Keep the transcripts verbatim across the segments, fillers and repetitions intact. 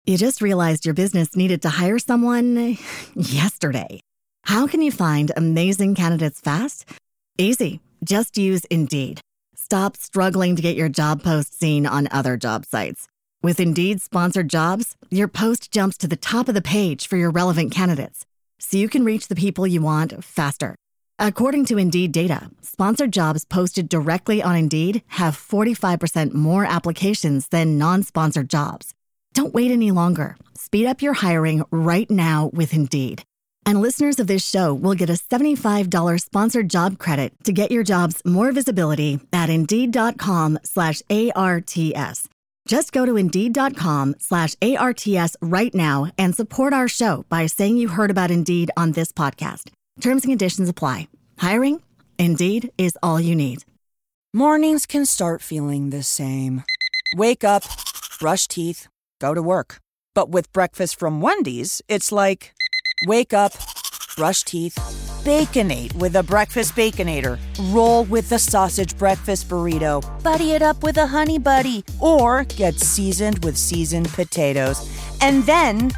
You just realized your business needed to hire someone yesterday. How can you find amazing candidates fast? Easy. Just use Indeed. Stop struggling to get your job post seen on other job sites. With Indeed sponsored jobs, your post jumps to the top of the page for your relevant candidates, so you can reach the people you want faster. According to Indeed data, sponsored jobs posted directly on Indeed have forty-five percent more applications than non-sponsored jobs. Don't wait any longer. Speed up your hiring right now with Indeed. And listeners of this show will get a seventy-five dollars sponsored job credit to get your jobs more visibility at Indeed.com slash ARTS. Just go to Indeed.com slash ARTS right now and support our show by saying you heard about Indeed on this podcast. Terms and conditions apply. Hiring? Indeed is all you need. Mornings can start feeling the same. Wake up, brush teeth, go to work. But with breakfast from Wendy's, it's like, wake up, brush teeth, Baconate with a breakfast Baconator. Roll with the sausage breakfast burrito. Buddy it up with a Honey Buddy. Or get seasoned with seasoned potatoes. And then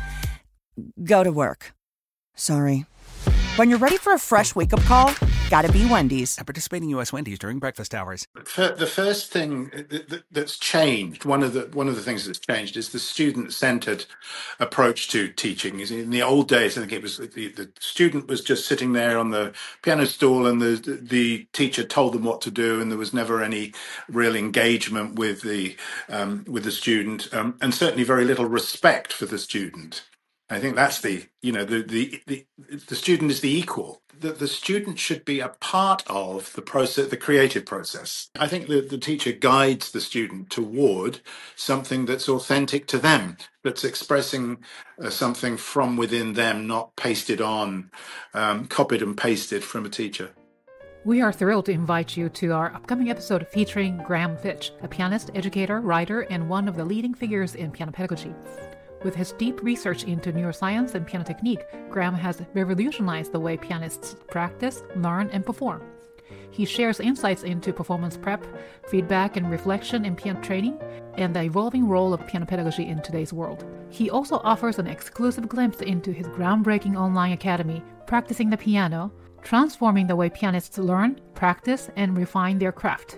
go to work. Sorry. When you're ready for a fresh wake-up call, gotta be Wendy's. At participating U S Wendy's during breakfast hours. The first thing that's changed, one of the one of the things that's changed, is the student-centered approach to teaching. In the old days, I think it was the, the student was just sitting there on the piano stool, and the the teacher told them what to do, and there was never any real engagement with the um, with the student, um, and certainly very little respect for the student. I think that's the, you know, the, the, the, the student is the equal. The, the student should be a part of the process, the creative process. I think the, the teacher guides the student toward something that's authentic to them, that's expressing uh, something from within them, not pasted on, um, copied and pasted from a teacher. We are thrilled to invite you to our upcoming episode featuring Graham Fitch, a pianist, educator, writer, and one of the leading figures in piano pedagogy. With his deep research into neuroscience and piano technique, Graham has revolutionized the way pianists practice, learn, and perform. He shares insights into performance prep, feedback and reflection in piano training, and the evolving role of piano pedagogy in today's world. He also offers an exclusive glimpse into his groundbreaking online academy, Practicing the Piano, transforming the way pianists learn, practice, and refine their craft.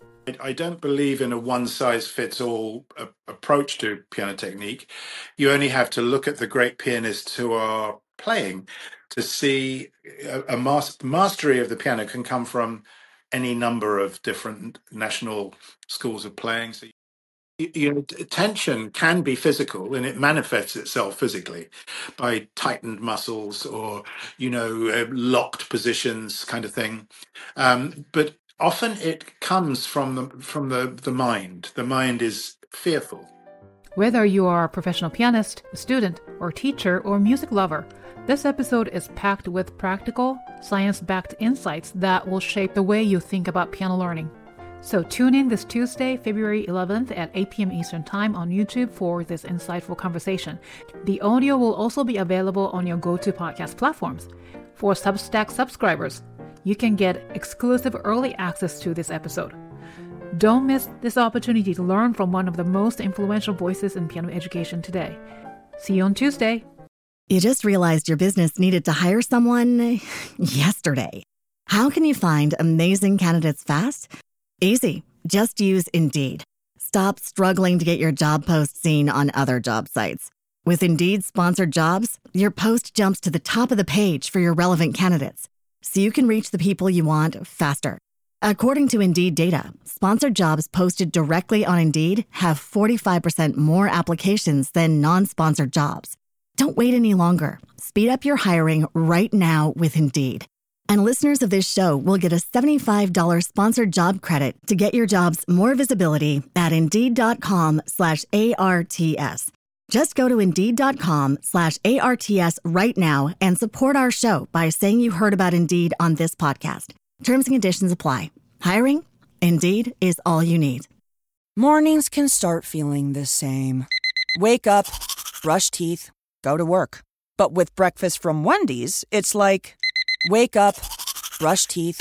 I don't believe in a one-size-fits-all a- approach to piano technique. You only have to look at the great pianists who are playing to see a, a mas- mastery of the piano can come from any number of different national schools of playing. So, you, you know, tension can be physical, and it manifests itself physically by tightened muscles or, you know, uh, locked positions, kind of thing. Um, but often it comes from the from the, the mind. The mind is fearful. Whether you are a professional pianist, a student, or teacher, or music lover, this episode is packed with practical, science-backed insights that will shape the way you think about piano learning. So tune in this Tuesday, February eleventh at eight p.m. Eastern Time on YouTube for this insightful conversation. The audio will also be available on your go-to podcast platforms. For Substack subscribers, you can get exclusive early access to this episode. Don't miss this opportunity to learn from one of the most influential voices in piano education today. See you on Tuesday. You just realized your business needed to hire someone yesterday. How can you find amazing candidates fast? Easy. Just use Indeed. Stop struggling to get your job post seen on other job sites. With Indeed sponsored jobs, your post jumps to the top of the page for your relevant candidates, so you can reach the people you want faster. According to Indeed data, sponsored jobs posted directly on Indeed have forty-five percent more applications than non-sponsored jobs. Don't wait any longer. Speed up your hiring right now with Indeed. And listeners of this show will get a seventy-five dollars sponsored job credit to get your jobs more visibility at Indeed.com slash ARTS. Just go to Indeed.com slash ARTS right now and support our show by saying you heard about Indeed on this podcast. Terms and conditions apply. Hiring? Indeed is all you need. Mornings can start feeling the same. Wake up, brush teeth, go to work. But with breakfast from Wendy's, it's like, wake up, brush teeth,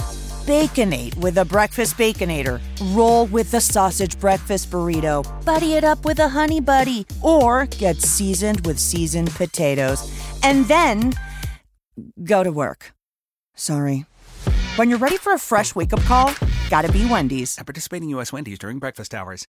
Baconate with a breakfast Baconator. Roll with the sausage breakfast burrito. Buddy it up with a honey buddy. Or get seasoned with seasoned potatoes. And then go to work. Sorry. When you're ready for a fresh wake-up call, gotta be Wendy's. At participating U S Wendy's during breakfast hours.